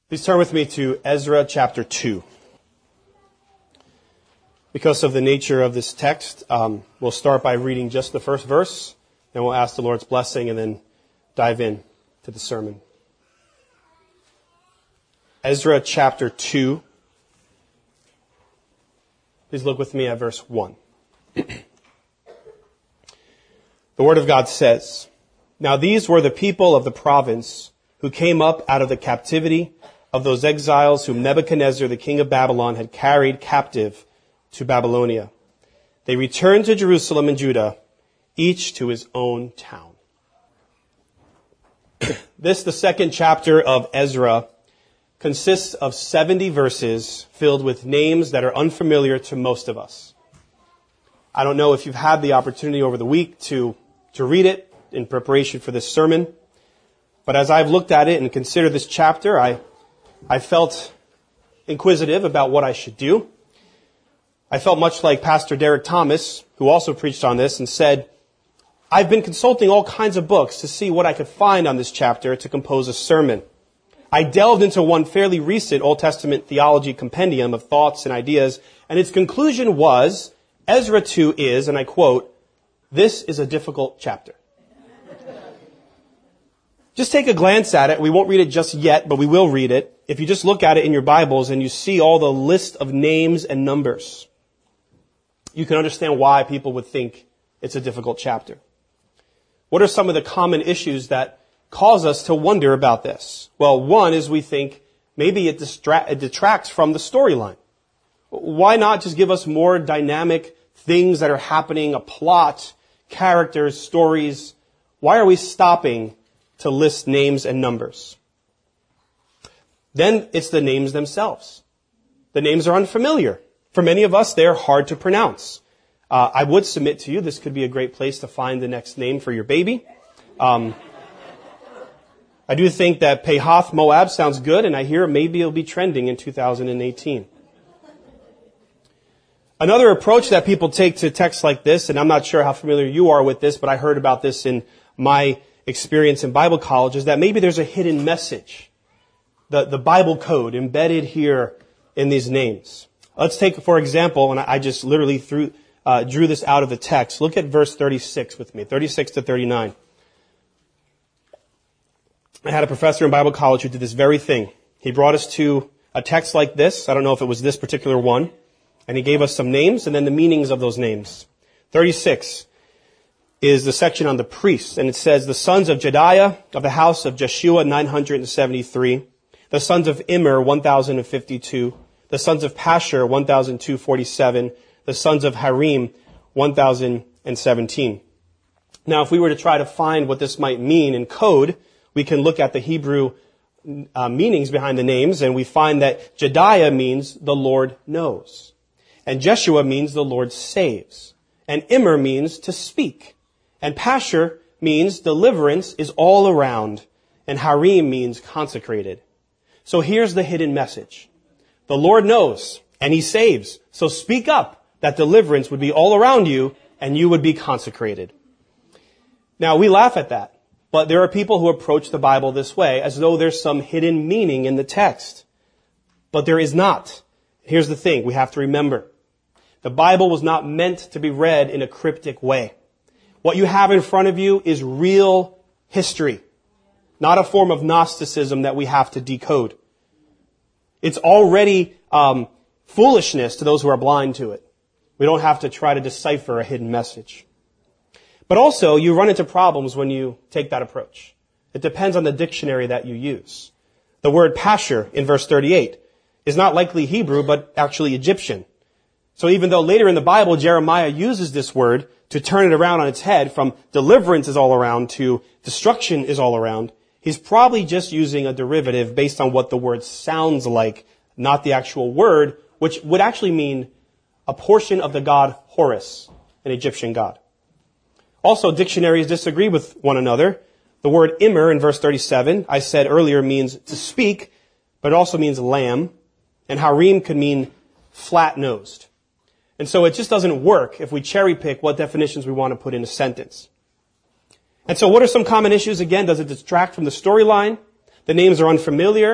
Please turn with me to Ezra chapter 2. Because of the nature of this text, we'll start by reading just the first verse, and we'll ask the Lord's blessing and then dive in to the sermon. Ezra chapter 2. Please look with me at verse 1. The Word of God says, "Now these were the people of the province who came up out of the captivity of those exiles whom Nebuchadnezzar, the king of Babylon, had carried captive to Babylonia. They returned to Jerusalem and Judah, each to his own town." This, the second chapter of Ezra, consists of 70 verses filled with names that are unfamiliar to most of us. I don't know if you've had the opportunity over the week to read it in preparation for this sermon, but as I've looked at it and considered this chapter, I felt inquisitive about what I should do. I felt much like Pastor Derek Thomas, who also preached on this, and said, I've been consulting all kinds of books to see what I could find on this chapter to compose a sermon. I delved into one fairly recent Old Testament theology compendium of thoughts and ideas, and its conclusion was, Ezra 2 is, and I quote, "This is a difficult chapter." Just take a glance at it. We won't read it just yet, but we will read it. If you just look at it in your Bibles and you see all the list of names and numbers, you can understand why people would think it's a difficult chapter. What are some of the common issues that cause us to wonder about this? Well, one is we think maybe it detracts from the storyline. Why not just give us more dynamic things that are happening, a plot, characters, stories? Why are we stopping to list names and numbers? Then it's the names themselves. The names are unfamiliar. For many of us, they're hard to pronounce. I would submit to you this could be a great place to find the next name for your baby. I do think that Pahath Moab sounds good, and I hear maybe it'll be trending in 2018. Another approach that people take to texts like this, and I'm not sure how familiar you are with this, but I heard about this in my experience in Bible college, is that maybe there's a hidden message, the Bible code embedded here in these names. Let's take, for example, and I just literally drew this out of the text. Look at verse 36 with me, 36 to 39. I had a professor in Bible college who did this very thing. He brought us to a text like this. I don't know if it was this particular one. And he gave us some names and then the meanings of those names. 36 is the section on the priests. And it says, the sons of Jediah of the house of Jeshua, 973. The sons of Immer, 1,052. The sons of Pashur, 1,247. The sons of Harim, 1,017. Now, if we were to try to find what this might mean in code, we can look at the Hebrew meanings behind the names, and we find that Jediah means the Lord knows. And Jeshua means the Lord saves. And Immer means to speak. And Pashur means deliverance is all around. And Harim means consecrated. So here's the hidden message. The Lord knows, and He saves. So speak up that deliverance would be all around you, and you would be consecrated. Now, we laugh at that. But there are people who approach the Bible this way, as though there's some hidden meaning in the text. But there is not. Here's the thing we have to remember. The Bible was not meant to be read in a cryptic way. What you have in front of you is real history, not a form of Gnosticism that we have to decode. It's already foolishness to those who are blind to it. We don't have to try to decipher a hidden message. But also, you run into problems when you take that approach. It depends on the dictionary that you use. The word Pashur in verse 38 is not likely Hebrew, but actually Egyptian. So even though later in the Bible, Jeremiah uses this word to turn it around on its head from deliverance is all around to destruction is all around, he's probably just using a derivative based on what the word sounds like, not the actual word, which would actually mean a portion of the god Horus, an Egyptian god. Also, dictionaries disagree with one another. The word Immer in verse 37, I said earlier, means to speak, but it also means lamb. And Harim could mean flat-nosed. And so it just doesn't work if we cherry pick what definitions we want to put in a sentence. And so what are some common issues? Again, does it distract from the storyline? The names are unfamiliar.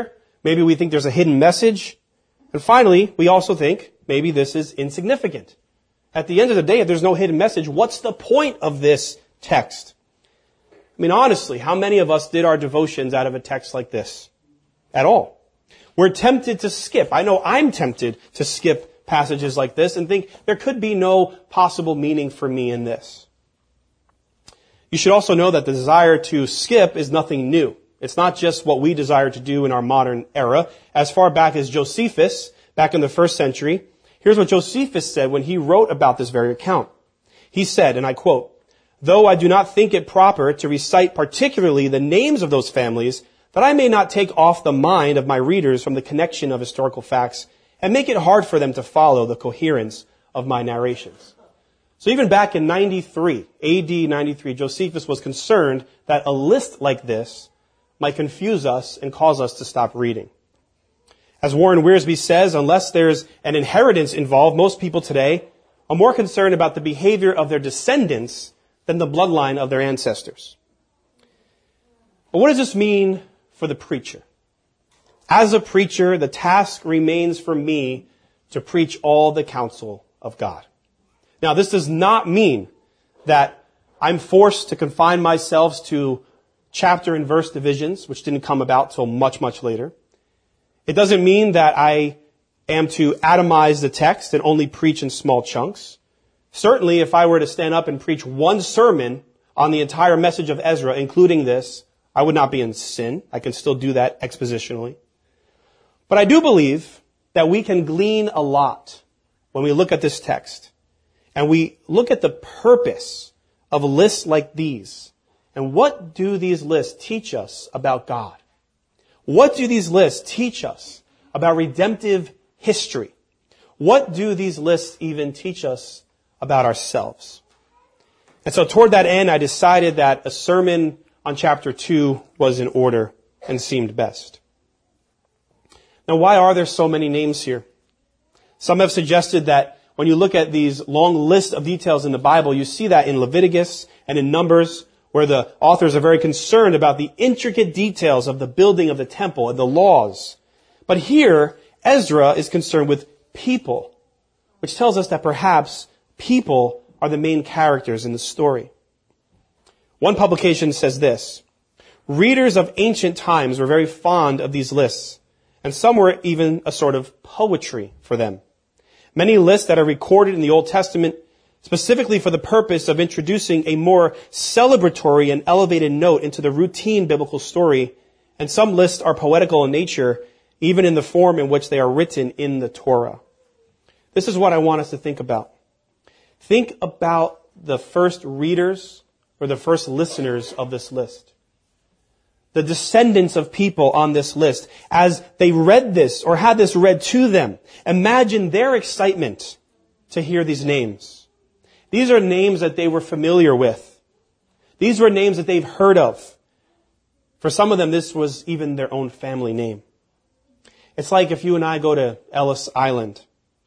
Maybe we think there's a hidden message. And finally, we also think maybe this is insignificant. At the end of the day, if there's no hidden message, what's the point of this text? I mean, honestly, how many of us did our devotions out of a text like this? At all. We're tempted to skip. I know I'm tempted to skip passages like this and think there could be no possible meaning for me in this. You should also know that the desire to skip is nothing new. It's not just what we desire to do in our modern era. As far back as Josephus, back in the 1st century, here's what Josephus said when he wrote about this very account. He said, and I quote, "Though I do not think it proper to recite particularly the names of those families, that I may not take off the mind of my readers from the connection of historical facts and make it hard for them to follow the coherence of my narrations." So even back in 93, AD 93, Josephus was concerned that a list like this might confuse us and cause us to stop reading. As Warren Wiersbe says, unless there's an inheritance involved, most people today are more concerned about the behavior of their descendants than the bloodline of their ancestors. But what does this mean for the preacher? As a preacher, the task remains for me to preach all the counsel of God. Now, this does not mean that I'm forced to confine myself to chapter and verse divisions, which didn't come about till much, much later. It doesn't mean that I am to atomize the text and only preach in small chunks. Certainly, if I were to stand up and preach one sermon on the entire message of Ezra, including this, I would not be in sin. I can still do that expositionally. But I do believe that we can glean a lot when we look at this text and we look at the purpose of lists like these. And what do these lists teach us about God? What do these lists teach us about redemptive history? What do these lists even teach us about ourselves? And so toward that end, I decided that a sermon on chapter 2 was in order and seemed best. Now, why are there so many names here? Some have suggested that when you look at these long lists of details in the Bible, you see that in Leviticus and in Numbers, where the authors are very concerned about the intricate details of the building of the temple and the laws. But here, Ezra is concerned with people, which tells us that perhaps people are the main characters in the story. One publication says this: readers of ancient times were very fond of these lists, and some were even a sort of poetry for them. Many lists that are recorded in the Old Testament specifically for the purpose of introducing a more celebratory and elevated note into the routine biblical story, and some lists are poetical in nature, even in the form in which they are written in the Torah. This is what I want us to think about. Think about the first readers or the first listeners of this list. The descendants of people on this list, as they read this or had this read to them, imagine their excitement to hear these names. These are names that they were familiar with. These were names that they've heard of. For some of them, this was even their own family name. It's like if you and I go to Ellis Island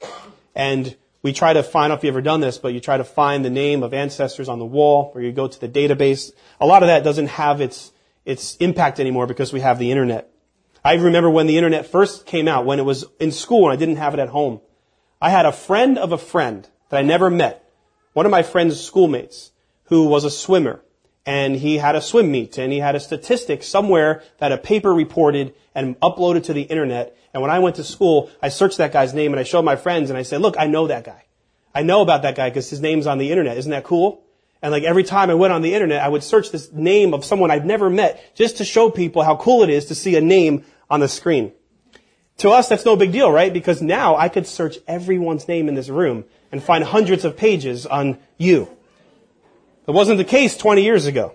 and we try to find, I don't know if you've ever done this, but you try to find the name of ancestors on the wall, or you go to the database. A lot of that doesn't have its impact anymore because we have the internet. I remember when the internet first came out, when it was in school and I didn't have it at home. I had a friend of a friend that I never met, one of my friend's schoolmates, who was a swimmer, and he had a swim meet, and he had a statistic somewhere that a paper reported and uploaded to the internet. And when I went to school, I searched that guy's name and I showed my friends and I said, look, I know that guy. I know about that guy because his name's on the internet. Isn't that cool? And like every time I went on the internet, I would search this name of someone I'd never met just to show people how cool it is to see a name on the screen. To us, that's no big deal, right? Because now I could search everyone's name in this room and find hundreds of pages on you. That wasn't the case 20 years ago.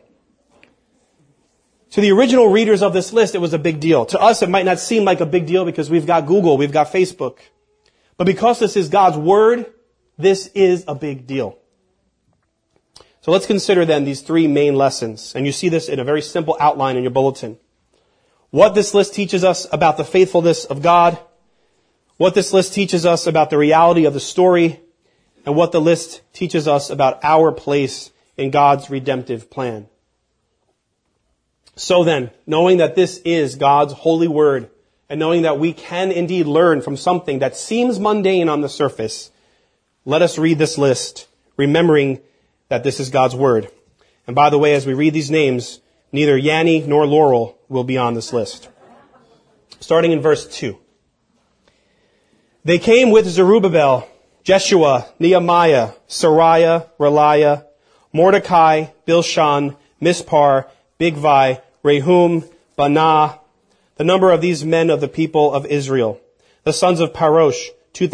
To the original readers of this list, it was a big deal. To us, it might not seem like a big deal because we've got Google, we've got Facebook. But because this is God's Word, this is a big deal. So let's consider then these three main lessons. And you see this in a very simple outline in your bulletin. What this list teaches us about the faithfulness of God, what this list teaches us about the reality of the story, and what the list teaches us about our place in God's redemptive plan. So then, knowing that this is God's holy word and knowing that we can indeed learn from something that seems mundane on the surface, let us read this list, remembering that this is God's word. And by the way, as we read these names, neither Yanni nor Laurel will be on this list. Starting in verse 2. They came with Zerubbabel, Jeshua, Nehemiah, Sariah, Reliah, Mordecai, Bilshan, Mispar, Bigvai, Rehum, Banah, the number of these men of the people of Israel. The sons of Parosh,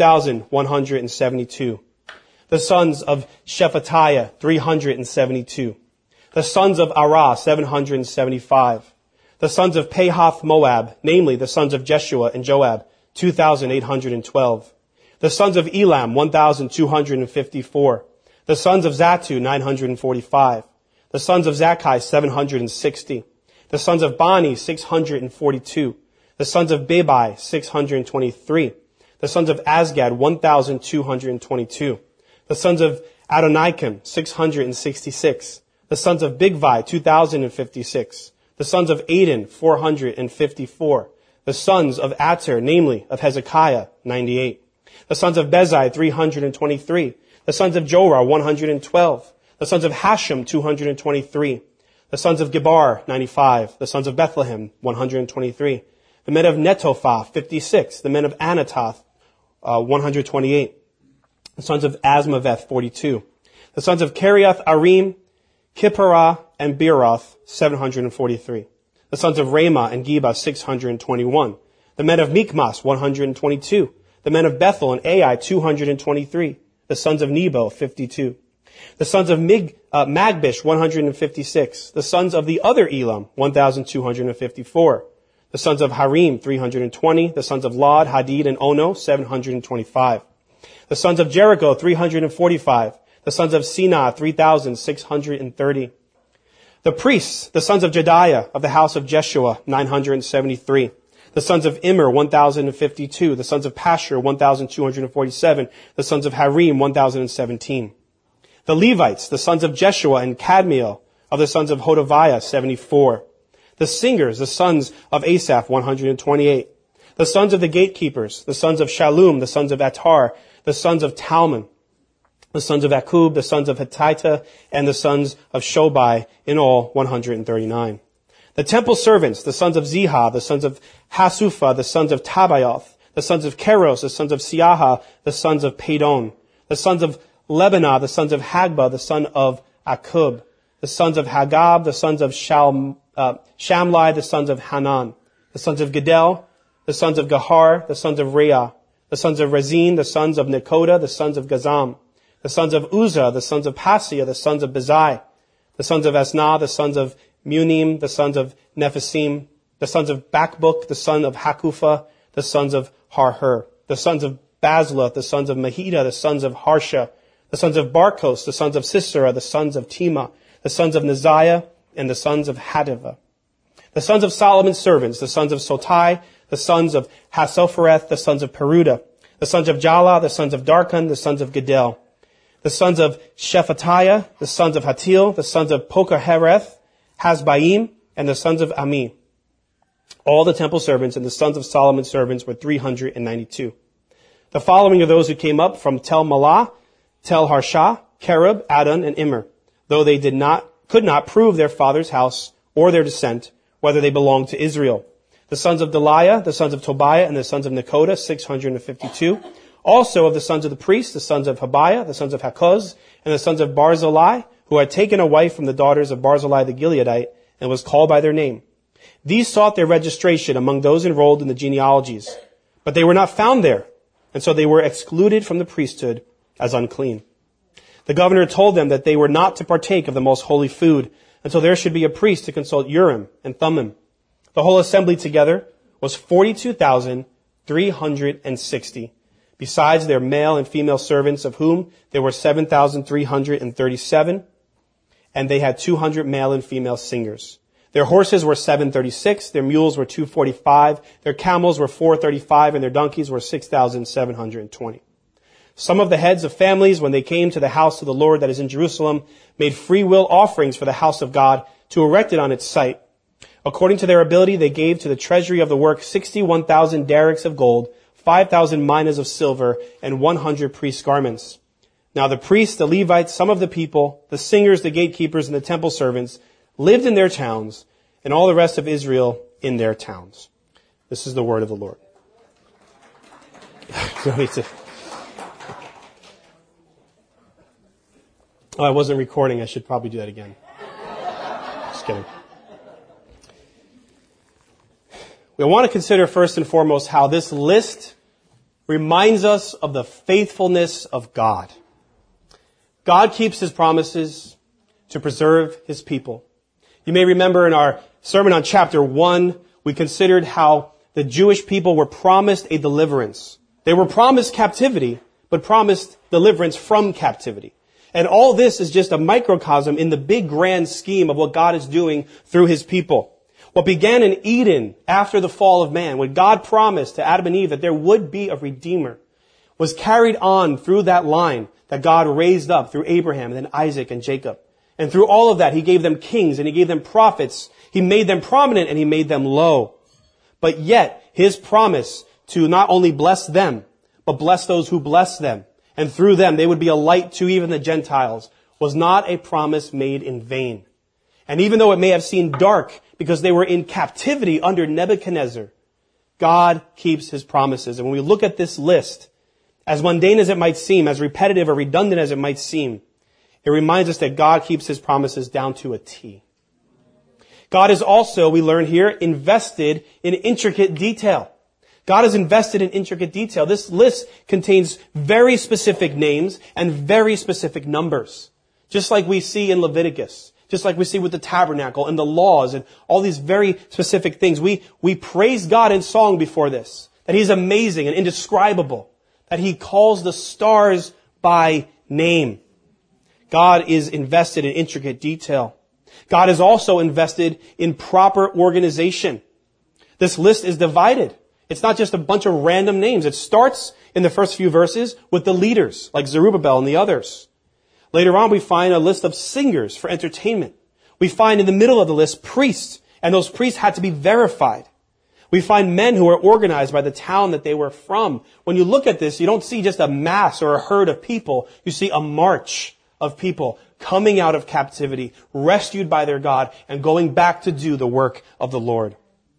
2,172. The sons of Shephatiah, 372. The sons of Arah, 775. The sons of Pahath Moab, namely the sons of Jeshua and Joab, 2,812. The sons of Elam, 1,254. The sons of Zatu, 945. The sons of Zakkai, 760. The sons of Bani, 642. The sons of Bebai, 623. The sons of Azgad, 1,222. The sons of Adonikim, 666. The sons of Bigvai, 2,056. The sons of Aden, 454. The sons of Ater, namely of Hezekiah, 98. The sons of Bezai, 323. The sons of Jorah, 112. The sons of Hashem, 223. The sons of Gebar, 95. The sons of Bethlehem, 123. The men of Netophah, 56. The men of Anatoth, 128. The sons of Asmaveth, 42. The sons of Kiriath Arim, Kipparah, and Beeroth, 743. The sons of Ramah and Geba, 621. The men of Mikmas, 122. The men of Bethel and Ai, 223. The sons of Nebo, 52. The sons of Magbish, 156. The sons of the other Elam, 1,254. The sons of Harim, 320. The sons of Lod, Hadid, and Ono, 725. The sons of Jericho, 345. The sons of Sinah, 3,630. The priests, the sons of Jediah of the house of Jeshua, 973. The sons of Immer, 1,052. The sons of Pashur, 1,247. The sons of Harim, 1,017. The Levites, the sons of Jeshua and Kadmiel of the sons of Hodaviah, 74. The singers, the sons of Asaph, 128. The sons of the gatekeepers, the sons of Shallum, the sons of Attar, the sons of Talmon, the sons of Akub, the sons of Hittita, and the sons of Shobai, in all 139. The temple servants, the sons of Ziha, the sons of Hasupha, the sons of Tabaoth, the sons of Keros, the sons of Siaha, the sons of Padon, the sons of Lebanah, the sons of Hagba, the son of Akub, the sons of Hagab, the sons of Shamlai, the sons of Hanan, the sons of Gedel, the sons of Gahar, the sons of Reah, the sons of Rezin, the sons of Nekoda, the sons of Gazam, the sons of Uzzah, the sons of Paseah, the sons of Bezai, the sons of Asnah, the sons of Munim, the sons of Nephisim, the sons of Bakbuk, the son of Hakupha, the sons of Harher, the sons of Basla, the sons of Mahida, the sons of Harsha, the sons of Barkos, the sons of Sisera, the sons of Tema, the sons of Neziah, and the sons of Hadiva. The sons of Solomon's servants, the sons of Sotai, the sons of Hassophereth, the sons of Peruda, the sons of Jala, the sons of Darkon, the sons of Gedel, the sons of Shephatiah, the sons of Hatil, the sons of Pokahereth, Hasbaim, and the sons of Ami. All the temple servants and the sons of Solomon's servants were 392. The following are those who came up from Tel Malah, Tel Harsha, Kerub, Adon, and Immer, though they could not prove their father's house or their descent, whether they belonged to Israel. The sons of Deliah, the sons of Tobiah, and the sons of Nekoda, 652. Also of the sons of the priests, the sons of Habiah, the sons of Hakoz, and the sons of Barzillai, who had taken a wife from the daughters of Barzillai the Gileadite, and was called by their name. These sought their registration among those enrolled in the genealogies, but they were not found there, and so they were excluded from the priesthood as unclean. The governor told them that they were not to partake of the most holy food until there should be a priest to consult Urim and Thummim. The whole assembly together was 42,360, besides their male and female servants, of whom there were 7,337, and they had 200 male and female singers. Their horses were 736, their mules were 245, their camels were 435, and their donkeys were 6,720. Some of the heads of families, when they came to the house of the Lord that is in Jerusalem, made free will offerings for the house of God to erect it on its site. According to their ability, they gave to the treasury of the work 61,000 derricks of gold, 5,000 minas of silver, and 100 priests' garments. Now the priests, the Levites, some of the people, the singers, the gatekeepers, and the temple servants lived in their towns, and all the rest of Israel in their towns. This is the word of the Lord. Oh, I wasn't recording. I should probably do that again. Just kidding. We want to consider first and foremost how this list reminds us of the faithfulness of God. God keeps his promises to preserve his people. You may remember in our sermon on chapter 1, we considered how the Jewish people were promised a deliverance. They were promised captivity, but promised deliverance from captivity. And all this is just a microcosm in the big grand scheme of what God is doing through his people. What began in Eden after the fall of man, when God promised to Adam and Eve that there would be a Redeemer, was carried on through that line that God raised up through Abraham and then Isaac and Jacob. And through all of that, he gave them kings and he gave them prophets. He made them prominent and he made them low. But yet, his promise to not only bless them, but bless those who bless them, and through them they would be a light to even the Gentiles, was not a promise made in vain. And even though it may have seemed dark because they were in captivity under Nebuchadnezzar, God keeps his promises. And when we look at this list, as mundane as it might seem, as repetitive or redundant as it might seem, it reminds us that God keeps his promises down to a T. God is also, we learn here, invested in intricate detail. God is invested in intricate detail. This list contains very specific names and very specific numbers. Just like we see in Leviticus. Just like we see with the tabernacle and the laws and all these very specific things. We praise God in song before this. That he's amazing and indescribable. That he calls the stars by name. God is invested in intricate detail. God is also invested in proper organization. This list is divided. It's not just a bunch of random names. It starts in the first few verses with the leaders, like Zerubbabel and the others. Later on, we find a list of singers for entertainment. We find in the middle of the list priests, and those priests had to be verified. We find men who are organized by the town that they were from. When you look at this, you don't see just a mass or a herd of people. You see a march of people coming out of captivity, rescued by their God, and going back to do the work of the Lord.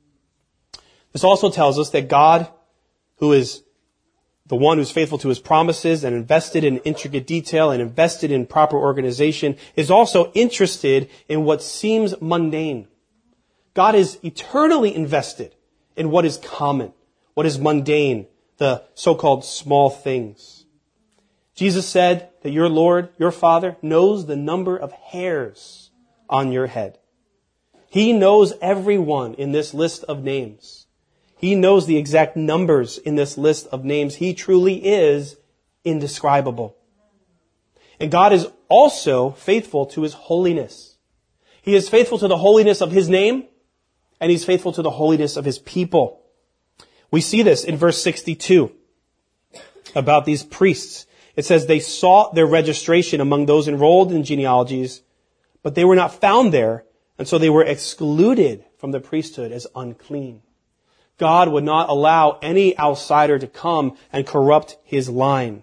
This also tells us that God, who is the one who's faithful to his promises and invested in intricate detail and invested in proper organization, is also interested in what seems mundane. God is eternally invested in what is common, what is mundane, the so-called small things. Jesus said that your Lord, your Father, knows the number of hairs on your head. He knows everyone in this list of names. He knows the exact numbers in this list of names. He truly is indescribable. And God is also faithful to his holiness. He is faithful to the holiness of his name, and he's faithful to the holiness of his people. We see this in verse 62 about these priests. It says they sought their registration among those enrolled in genealogies, but they were not found there, and so they were excluded from the priesthood as unclean. God would not allow any outsider to come and corrupt his line.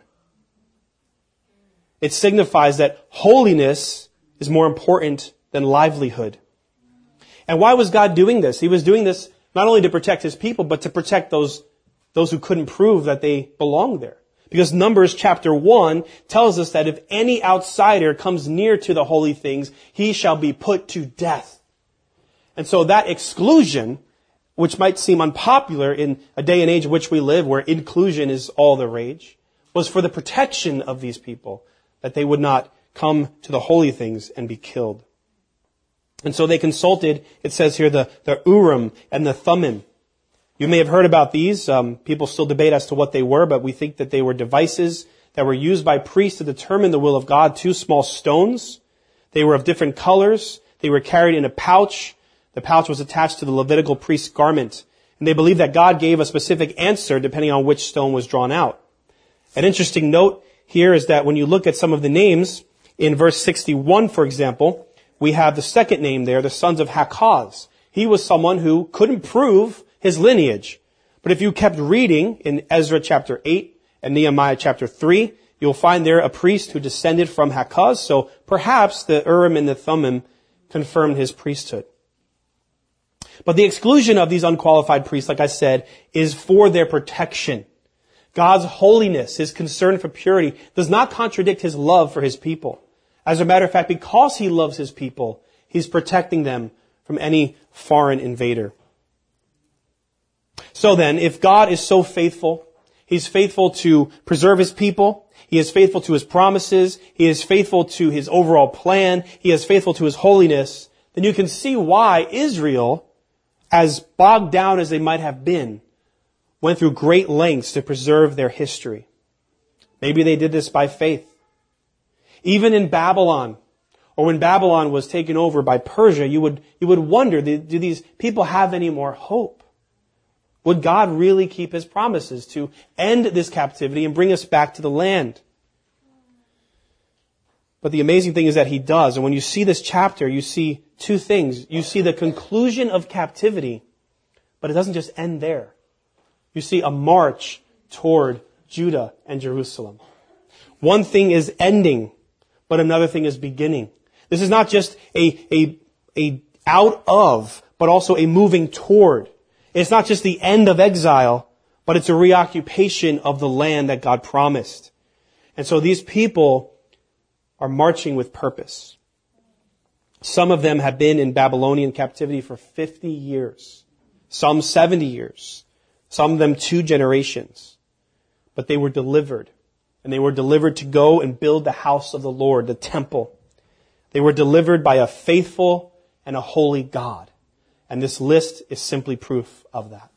It signifies that holiness is more important than livelihood. And why was God doing this? He was doing this not only to protect his people, but to protect those who couldn't prove that they belonged there. Because Numbers chapter 1 tells us that if any outsider comes near to the holy things, he shall be put to death. And so that exclusion, which might seem unpopular in a day and age in which we live, where inclusion is all the rage, was for the protection of these people, that they would not come to the holy things and be killed. And so they consulted, it says here, the Urim and the Thummim. You may have heard about these. People still debate as to what they were, but we think that they were devices that were used by priests to determine the will of God. 2 small stones. They were of different colors. They were carried in a pouch. The pouch was attached to the Levitical priest's garment. And they believed that God gave a specific answer depending on which stone was drawn out. An interesting note here is that when you look at some of the names, in verse 61, for example, we have the second name there, the sons of Hakaz. He was someone who couldn't prove his lineage. But if you kept reading in Ezra chapter 8 and Nehemiah chapter 3, you'll find there a priest who descended from Hakaz. So perhaps the Urim and the Thummim confirmed his priesthood. But the exclusion of these unqualified priests, like I said, is for their protection. God's holiness, his concern for purity, does not contradict his love for his people. As a matter of fact, because he loves his people, he's protecting them from any foreign invader. So then, if God is so faithful, he's faithful to preserve his people, he is faithful to his promises, he is faithful to his overall plan, he is faithful to his holiness, then you can see why Israel, as bogged down as they might have been, went through great lengths to preserve their history. Maybe they did this by faith. Even in Babylon, or when Babylon was taken over by Persia, you would wonder, do these people have any more hope? Would God really keep his promises to end this captivity and bring us back to the land? But the amazing thing is that he does. And when you see this chapter, you see two things. You see the conclusion of captivity, but it doesn't just end there. You see a march toward Judah and Jerusalem. One thing is ending, but another thing is beginning. This is not just a out of, but also a moving toward. It's not just the end of exile, but it's a reoccupation of the land that God promised. And so these people are marching with purpose. Some of them have been in Babylonian captivity for 50 years, some 70 years, some of them 2 generations. But they were delivered, and they were delivered to go and build the house of the Lord, the temple. They were delivered by a faithful and a holy God. And this list is simply proof of that.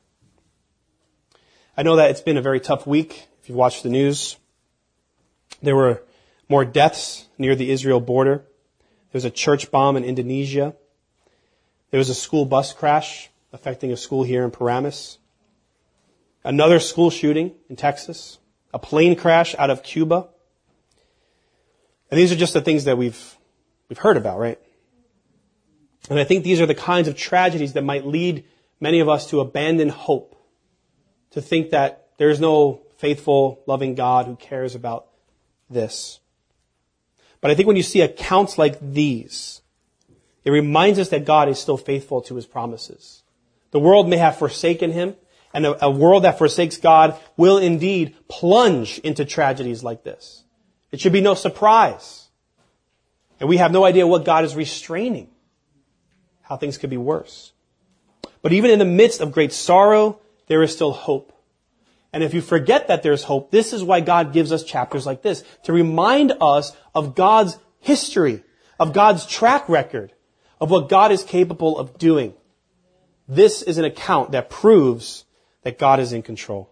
I know that it's been a very tough week. If you've watched the news, there were more deaths near the Israel border. There was a church bomb in Indonesia. There was a school bus crash affecting a school here in Paramus. Another school shooting in Texas. A plane crash out of Cuba. And these are just the things that we've heard about, right? And I think these are the kinds of tragedies that might lead many of us to abandon hope, to think that there's no faithful, loving God who cares about this. But I think when you see accounts like these, it reminds us that God is still faithful to his promises. The world may have forsaken him, and a world that forsakes God will indeed plunge into tragedies like this. It should be no surprise. And we have no idea what God is restraining, how things could be worse. But even in the midst of great sorrow, there is still hope. And if you forget that there's hope, this is why God gives us chapters like this, to remind us of God's history, of God's track record, of what God is capable of doing. This is an account that proves that God is in control.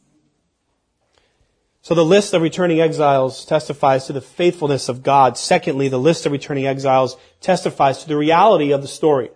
So the list of returning exiles testifies to the faithfulness of God. Secondly, the list of returning exiles testifies to the reality of the story.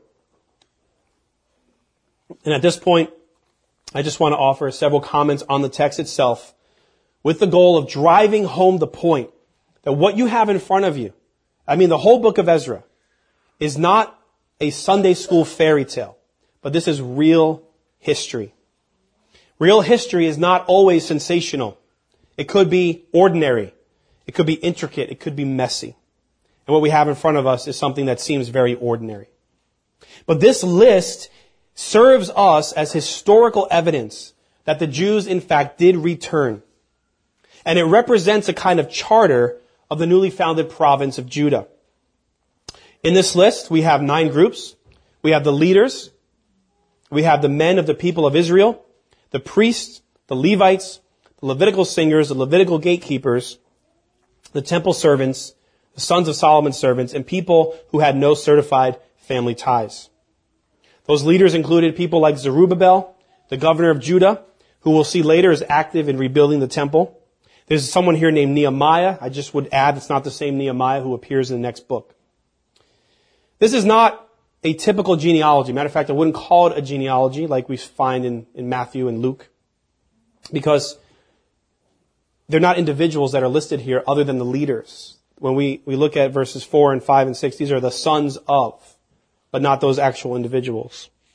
And at this point, I just want to offer several comments on the text itself with the goal of driving home the point that what you have in front of you, the whole book of Ezra, is not a Sunday school fairy tale, but this is real history. Real history is not always sensational. It could be ordinary. It could be intricate. It could be messy. And what we have in front of us is something that seems very ordinary. But this list serves us as historical evidence that the Jews, in fact, did return. And it represents a kind of charter of the newly founded province of Judah. In this list, we have 9 groups. We have the leaders. We have the men of the people of Israel, the priests, the Levites, the Levitical singers, the Levitical gatekeepers, the temple servants, the sons of Solomon's servants, and people who had no certified family ties. Those leaders included people like Zerubbabel, the governor of Judah, who we'll see later is active in rebuilding the temple. There's someone here named Nehemiah. I just would add it's not the same Nehemiah who appears in the next book. This is not a typical genealogy. Matter of fact, I wouldn't call it a genealogy like we find in Matthew and Luke, because they're not individuals that are listed here other than the leaders. When we look at verses 4 and 5 and 6, these are the sons of, but not those actual individuals.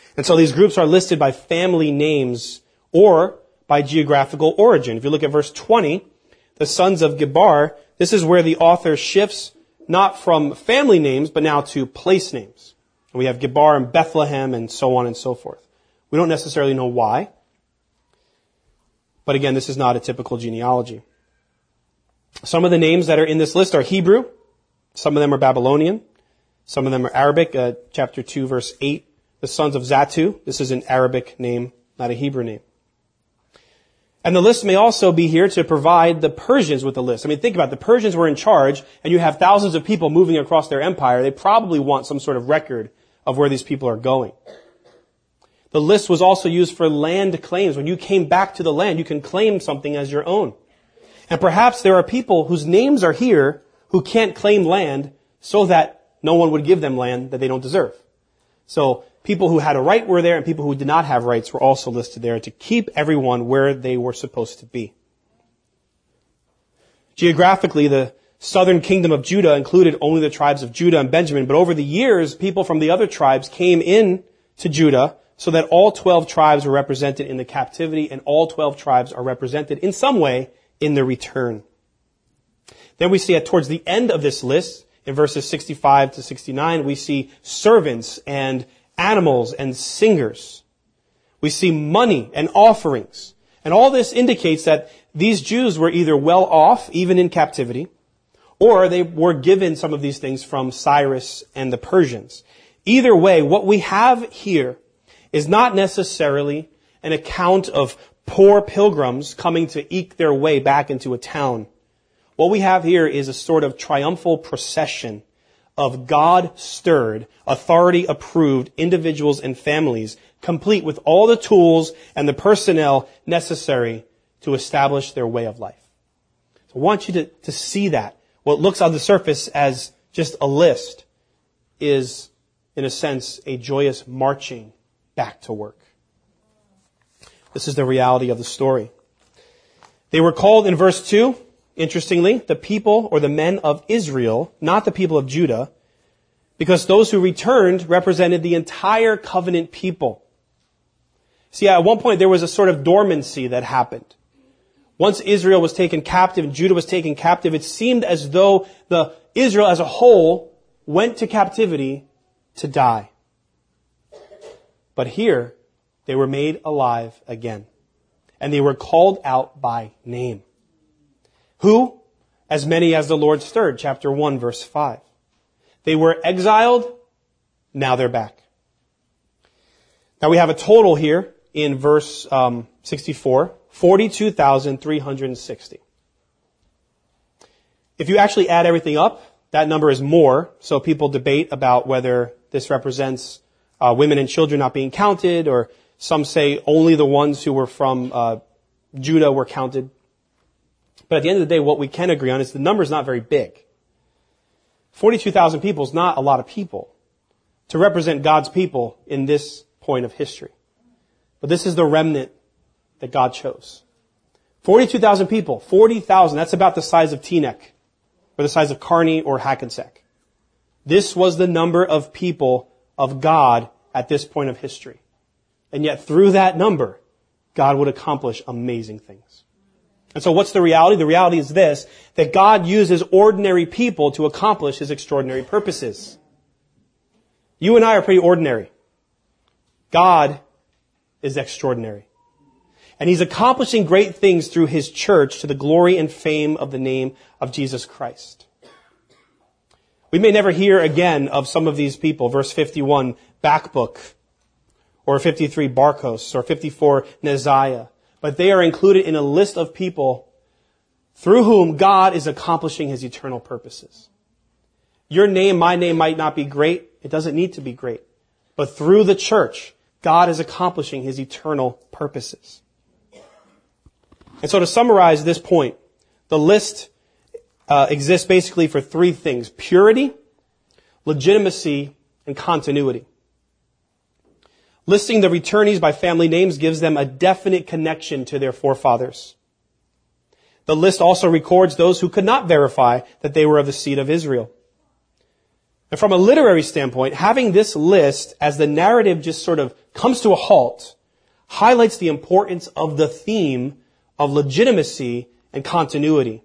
And so these groups are listed by family names or by geographical origin. If you look at verse 20, the sons of Gebar, this is where the author shifts not from family names, but now to place names. And we have Gebar and Bethlehem and so on and so forth. We don't necessarily know why. But again, this is not a typical genealogy. Some of the names that are in this list are Hebrew. Some of them are Babylonian. Some of them are Arabic. Chapter 2, verse 8. The sons of Zatu. This is an Arabic name, not a Hebrew name. And the list may also be here to provide the Persians with the list. I mean, think about it. The Persians were in charge, and you have thousands of people moving across their empire. They probably want some sort of record of where these people are going. The list was also used for land claims. When you came back to the land, you can claim something as your own. And perhaps there are people whose names are here who can't claim land so that no one would give them land that they don't deserve. So people who had a right were there, and people who did not have rights were also listed there to keep everyone where they were supposed to be. Geographically, the southern kingdom of Judah included only the tribes of Judah and Benjamin, but over the years, people from the other tribes came in to Judah so that all 12 tribes were represented in the captivity, and all 12 tribes are represented in some way in the return. Then we see towards the end of this list, in verses 65 to 69, we see servants and animals and singers. We see money and offerings. And all this indicates that these Jews were either well off, even in captivity, or they were given some of these things from Cyrus and the Persians. Either way, what we have here is not necessarily an account of poor pilgrims coming to eke their way back into a town. What we have here is a sort of triumphal procession of God-stirred, authority-approved individuals and families, complete with all the tools and the personnel necessary to establish their way of life. So I want you to see that. What looks on the surface as just a list is, in a sense, a joyous marching back to work. This is the reality of the story. They were called in verse 2, interestingly, the people or the men of Israel, not the people of Judah, because those who returned represented the entire covenant people. See, at one point there was a sort of dormancy that happened. Once Israel was taken captive and Judah was taken captive, it seemed as though the Israel as a whole went to captivity to die. But here, they were made alive again. And they were called out by name. Who? As many as the Lord stirred. Chapter 1, verse 5. They were exiled. Now they're back. Now we have a total here in verse 64. 42,360. If you actually add everything up, that number is more. So people debate about whether this represents women and children not being counted, or some say only the ones who were from Judah were counted. But at the end of the day, what we can agree on is the number is not very big. 42,000 people is not a lot of people to represent God's people in this point of history. But this is the remnant that God chose. 42,000 people, 40,000, that's about the size of Teaneck, or the size of Kearney or Hackensack. This was the number of people of God at this point of history. And yet through that number, God would accomplish amazing things. And so what's the reality? The reality is this, that God uses ordinary people to accomplish His extraordinary purposes. You and I are pretty ordinary. God is extraordinary. And He's accomplishing great things through His church to the glory and fame of the name of Jesus Christ. We may never hear again of some of these people. Verse 51, Bakbuk, or 53, Barkos, or 54, Neziah. But they are included in a list of people through whom God is accomplishing His eternal purposes. Your name, my name might not be great. It doesn't need to be great. But through the church, God is accomplishing His eternal purposes. And so to summarize this point, the list exists basically for three things: purity, legitimacy, and continuity. Listing the returnees by family names gives them a definite connection to their forefathers. The list also records those who could not verify that they were of the seed of Israel. And from a literary standpoint, having this list as the narrative just sort of comes to a halt highlights the importance of the theme of legitimacy and continuity.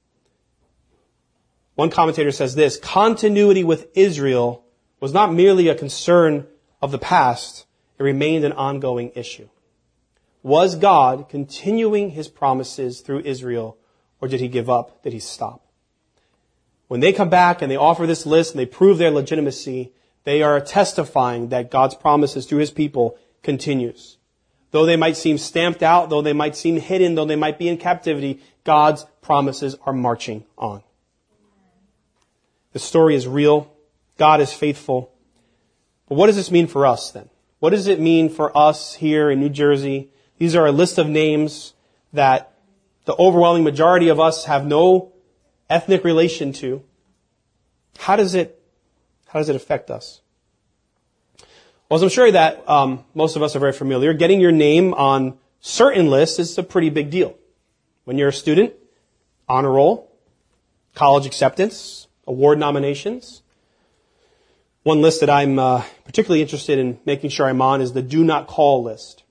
One commentator says this: continuity with Israel was not merely a concern of the past, it remained an ongoing issue. Was God continuing his promises through Israel, or did he give up? Did he stop? When they come back and they offer this list and they prove their legitimacy, they are testifying that God's promises through his people continues. Though they might seem stamped out, though they might seem hidden, though they might be in captivity, God's promises are marching on. The story is real. God is faithful. But what does this mean for us then? What does it mean for us here in New Jersey? These are a list of names that the overwhelming majority of us have no ethnic relation to. How does it affect us? Well, as I'm sure that most of us are very familiar, getting your name on certain lists is a pretty big deal. When you're a student, honor roll, college acceptance, award nominations. One list that I'm particularly interested in making sure I'm on is the do not call list.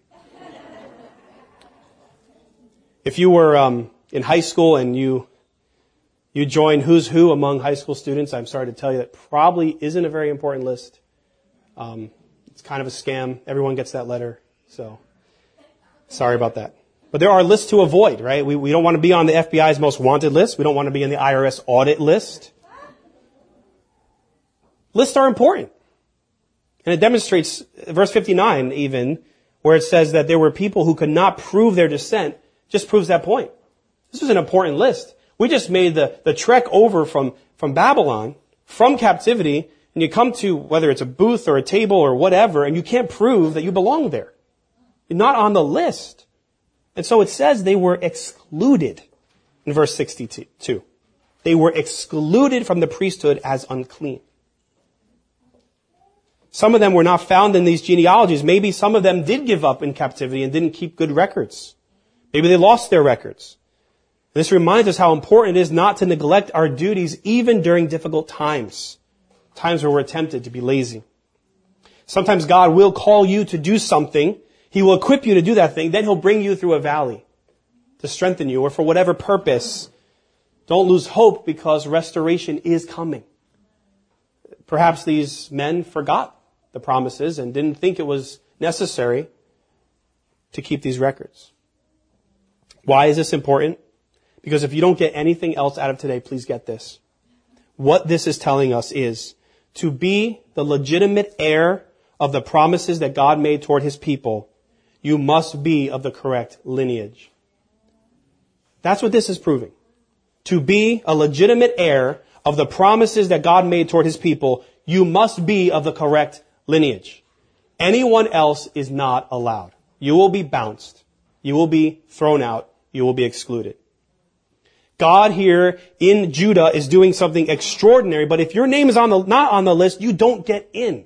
If you were in high school and you joined Who's Who among high school students, I'm sorry to tell you that probably isn't a very important list. It's kind of a scam. Everyone gets that letter, so sorry about that. But there are lists to avoid, right? We don't want to be on the FBI's most wanted list. We don't want to be on the IRS audit list. Lists are important. And it demonstrates, verse 59 even, where it says that there were people who could not prove their descent, just proves that point. This was an important list. We just made the trek over from Babylon, from captivity, and you come to, whether it's a booth or a table or whatever, and you can't prove that you belong there. You're not on the list. And so it says they were excluded in verse 62. They were excluded from the priesthood as unclean. Some of them were not found in these genealogies. Maybe some of them did give up in captivity and didn't keep good records. Maybe they lost their records. This reminds us how important it is not to neglect our duties even during difficult times. Times where we're tempted to be lazy. Sometimes God will call you to do something. He will equip you to do that thing. Then he'll bring you through a valley to strengthen you or for whatever purpose. Don't lose hope because restoration is coming. Perhaps these men forgot the promises and didn't think it was necessary to keep these records. Why is this important? Because if you don't get anything else out of today, please get this. What this is telling us is to be the legitimate heir of the promises that God made toward his people, you must be of the correct lineage. That's what this is proving. To be a legitimate heir of the promises that God made toward his people, you must be of the correct lineage. Anyone else is not allowed. You will be bounced. You will be thrown out. You will be excluded. God here in Judah is doing something extraordinary, but if your name is not on the list, you don't get in.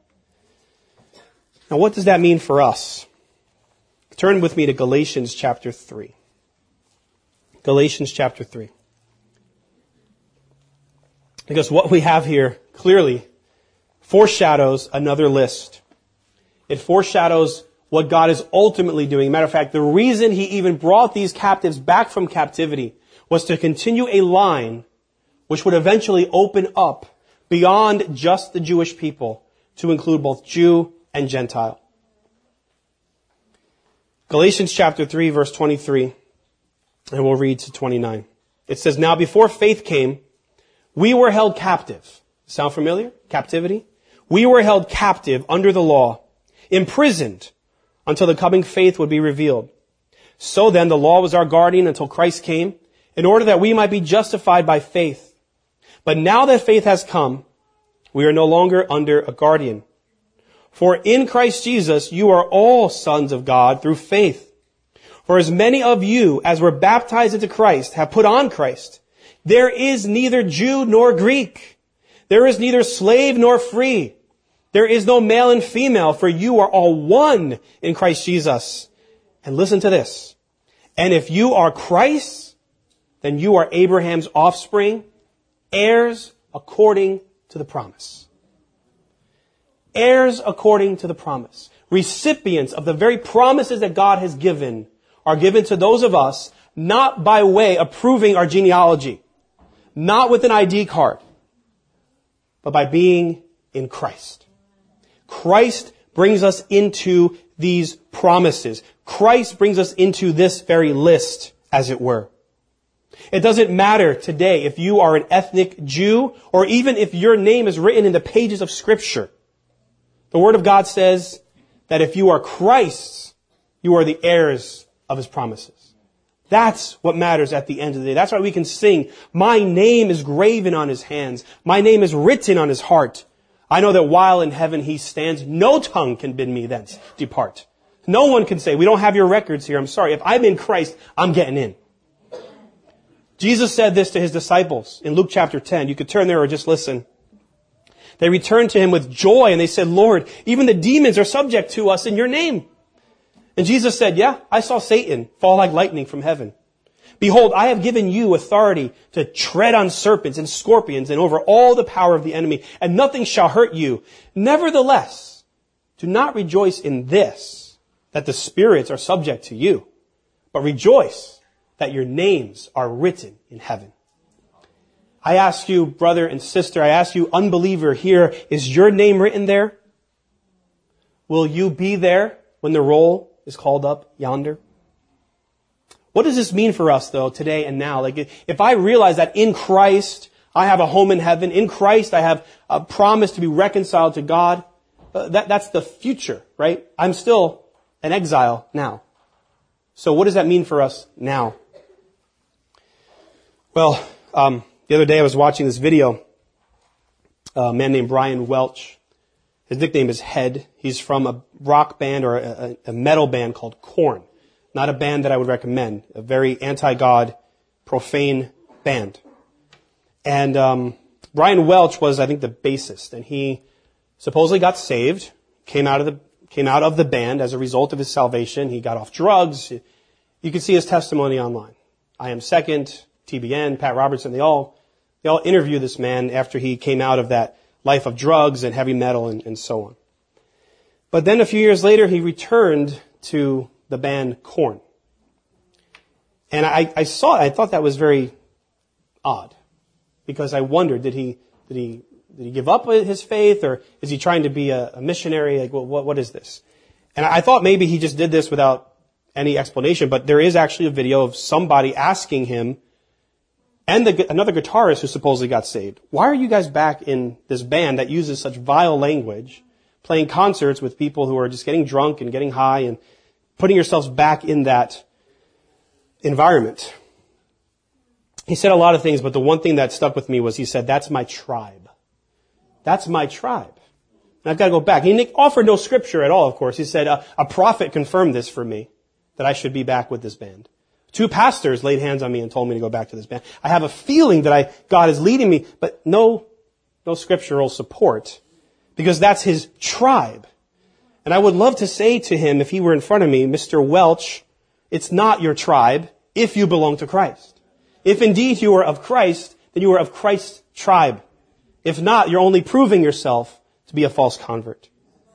Now, what does that mean for us? Turn with me to Galatians chapter 3. Galatians chapter 3. Because what we have here clearly foreshadows another list. It foreshadows what God is ultimately doing. Matter of fact, the reason he even brought these captives back from captivity was to continue a line which would eventually open up beyond just the Jewish people to include both Jew and Gentile. Galatians chapter 3, verse 23, and we'll read to 29. It says, "Now before faith came, we were held captive." Sound familiar? Captivity? "We were held captive under the law, imprisoned until the coming faith would be revealed. So then the law was our guardian until Christ came, in order that we might be justified by faith. But now that faith has come, we are no longer under a guardian. For in Christ Jesus you are all sons of God through faith. For as many of you as were baptized into Christ have put on Christ. There is neither Jew nor Greek. There is neither slave nor free. There is no male and female, for you are all one in Christ Jesus." And listen to this. "And if you are Christ's, then you are Abraham's offspring, heirs according to the promise. Heirs according to the promise. Recipients of the very promises that God has given are given to those of us not by way of proving our genealogy, not with an ID card, but by being in Christ. Christ brings us into these promises. Christ brings us into this very list, as it were. It doesn't matter today if you are an ethnic Jew or even if your name is written in the pages of Scripture. The Word of God says that if you are Christ's, you are the heirs of His promises. That's what matters at the end of the day. That's why we can sing, my name is graven on His hands. My name is written on His heart. I know that while in heaven He stands, no tongue can bid me thence depart. No one can say, we don't have your records here. I'm sorry. If I'm in Christ, I'm getting in. Jesus said this to His disciples in Luke chapter 10. You could turn there or just listen. They returned to Him with joy and they said, Lord, even the demons are subject to us in your name. And Jesus said, yeah, I saw Satan fall like lightning from heaven. Behold, I have given you authority to tread on serpents and scorpions and over all the power of the enemy, and nothing shall hurt you. Nevertheless, do not rejoice in this, that the spirits are subject to you, but rejoice that your names are written in heaven. I ask you, brother and sister, I ask you, unbeliever here, is your name written there? Will you be there when the roll is called up yonder? What does this mean for us, though, today and now? Like, if I realize that in Christ, I have a home in heaven, in Christ, I have a promise to be reconciled to God, that's the future, right? I'm still an exile now. So what does that mean for us now? Well, the other day I was watching this video. A man named Brian Welch. His nickname is Head. He's from a rock band or a metal band called Korn. Not a band that I would recommend. A very anti-God, profane band. And Brian Welch was, I think, the bassist. And he supposedly got saved, came out of the band as a result of his salvation. He got off drugs. You can see his testimony online. I Am Second, TBN, Pat Robertson, they all interview this man after he came out of that life of drugs and heavy metal and so on. But then a few years later, he returned to the band Korn. And I thought that was very odd. Because I wondered, did he give up his faith, or is he trying to be a missionary? Like, well, what is this? And I thought maybe he just did this without any explanation, but there is actually a video of somebody asking him, and another guitarist who supposedly got saved, why are you guys back in this band that uses such vile language, playing concerts with people who are just getting drunk and getting high and putting yourselves back in that environment? He said a lot of things, but the one thing that stuck with me was he said, that's my tribe. That's my tribe. And I've got to go back. He offered no scripture at all, of course. He said, a prophet confirmed this for me, that I should be back with this band. 2 pastors laid hands on me and told me to go back to this band. I have a feeling that God is leading me, but no scriptural support, because that's his tribe. And I would love to say to him, if he were in front of me, Mr. Welch, it's not your tribe if you belong to Christ. If indeed you are of Christ, then you are of Christ's tribe. If not, you're only proving yourself to be a false convert.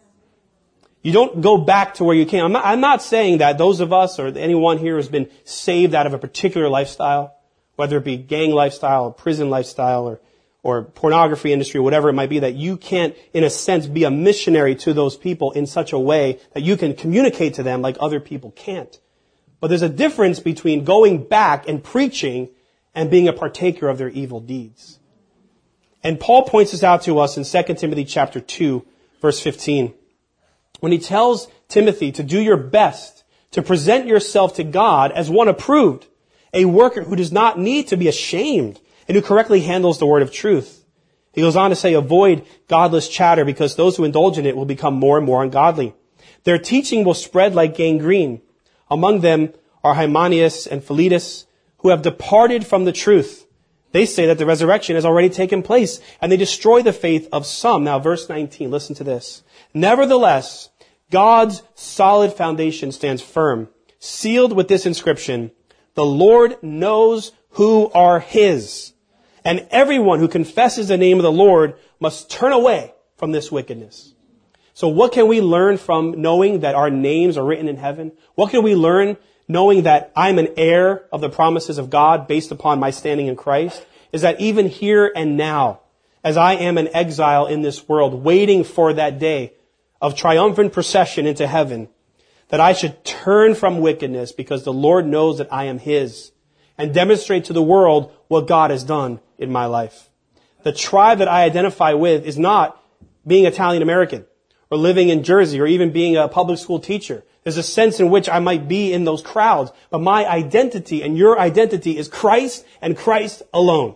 You don't go back to where you came. I'm not saying that those of us or anyone here has been saved out of a particular lifestyle, whether it be gang lifestyle or prison lifestyle or pornography industry, whatever it might be, that you can't, in a sense, be a missionary to those people in such a way that you can communicate to them like other people can't. But there's a difference between going back and preaching and being a partaker of their evil deeds. And Paul points this out to us in 2 Timothy chapter 2, verse 15. When he tells Timothy to do your best to present yourself to God as one approved, a worker who does not need to be ashamed and who correctly handles the word of truth. He goes on to say, avoid godless chatter, because those who indulge in it will become more and more ungodly. Their teaching will spread like gangrene. Among them are Hymenaeus and Philetus, who have departed from the truth. They say that the resurrection has already taken place, and they destroy the faith of some. Now, verse 19, listen to this. Nevertheless, God's solid foundation stands firm, sealed with this inscription, the Lord knows who are his, and everyone who confesses the name of the Lord must turn away from this wickedness. So what can we learn from knowing that our names are written in heaven? What can we learn knowing that I'm an heir of the promises of God based upon my standing in Christ? Is that even here and now, as I am an exile in this world, waiting for that day of triumphant procession into heaven, that I should turn from wickedness because the Lord knows that I am His, and demonstrate to the world what God has done in my life. The tribe that I identify with is not being Italian American or living in Jersey or even being a public school teacher. There's a sense in which I might be in those crowds, but my identity and your identity is Christ and Christ alone.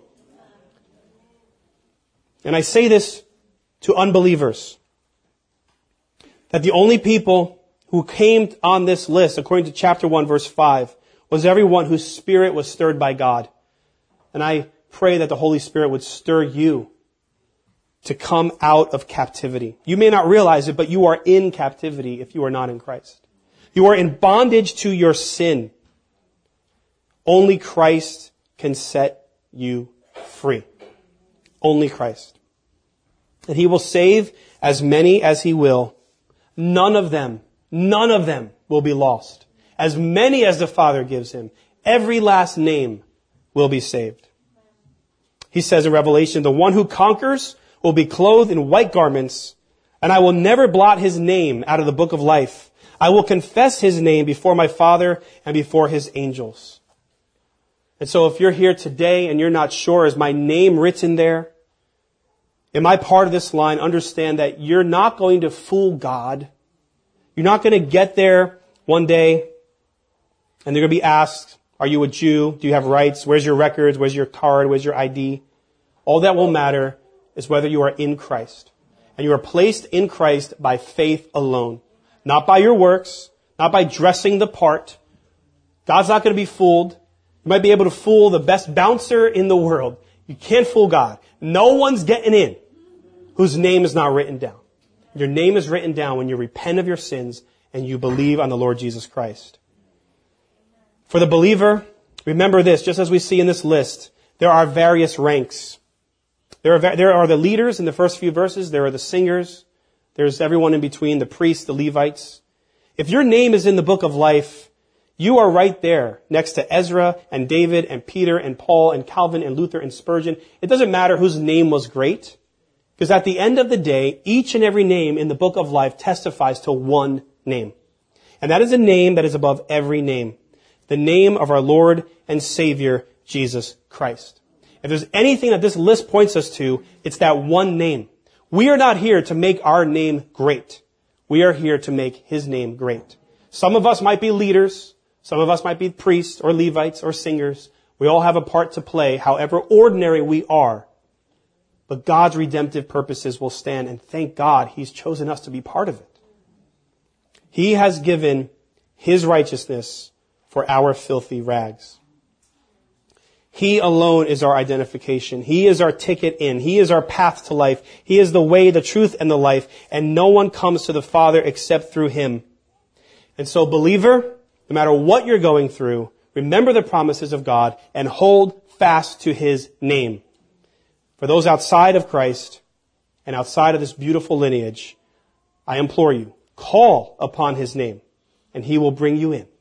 And I say this to unbelievers, that the only people who came on this list, according to chapter 1, verse 5, was everyone whose spirit was stirred by God. And I pray that the Holy Spirit would stir you to come out of captivity. You may not realize it, but you are in captivity if you are not in Christ. You are in bondage to your sin. Only Christ can set you free. Only Christ. And He will save as many as He will. None of them will be lost. As many as the Father gives Him, every last name will be saved. He says in Revelation, the one who conquers will be clothed in white garments, and I will never blot his name out of the book of life. I will confess his name before my Father and before His angels. And so if you're here today and you're not sure, is my name written there? Am I part of this line? Understand that you're not going to fool God. You're not going to get there one day and they're going to be asked, are you a Jew? Do you have rights? Where's your records? Where's your card? Where's your ID? All that will matter is whether you are in Christ. And you are placed in Christ by faith alone. Not by your works, not by dressing the part. God's not going to be fooled. You might be able to fool the best bouncer in the world. You can't fool God. No one's getting in whose name is not written down. Your name is written down when you repent of your sins and you believe on the Lord Jesus Christ. For the believer, remember this, just as we see in this list, there are various ranks. There are the leaders in the first few verses. There are the singers. There's everyone in between, the priests, the Levites. If your name is in the book of life, you are right there next to Ezra and David and Peter and Paul and Calvin and Luther and Spurgeon. It doesn't matter whose name was great, because at the end of the day, each and every name in the book of life testifies to one name. And that is a name that is above every name. The name of our Lord and Savior, Jesus Christ. If there's anything that this list points us to, it's that one name. We are not here to make our name great. We are here to make His name great. Some of us might be leaders. Some of us might be priests or Levites or singers. We all have a part to play, however ordinary we are. But God's redemptive purposes will stand, and thank God He's chosen us to be part of it. He has given His righteousness for our filthy rags. He alone is our identification. He is our ticket in. He is our path to life. He is the way, the truth, and the life. And no one comes to the Father except through Him. And so, believer, no matter what you're going through, remember the promises of God and hold fast to His name. For those outside of Christ and outside of this beautiful lineage, I implore you, call upon His name and He will bring you in.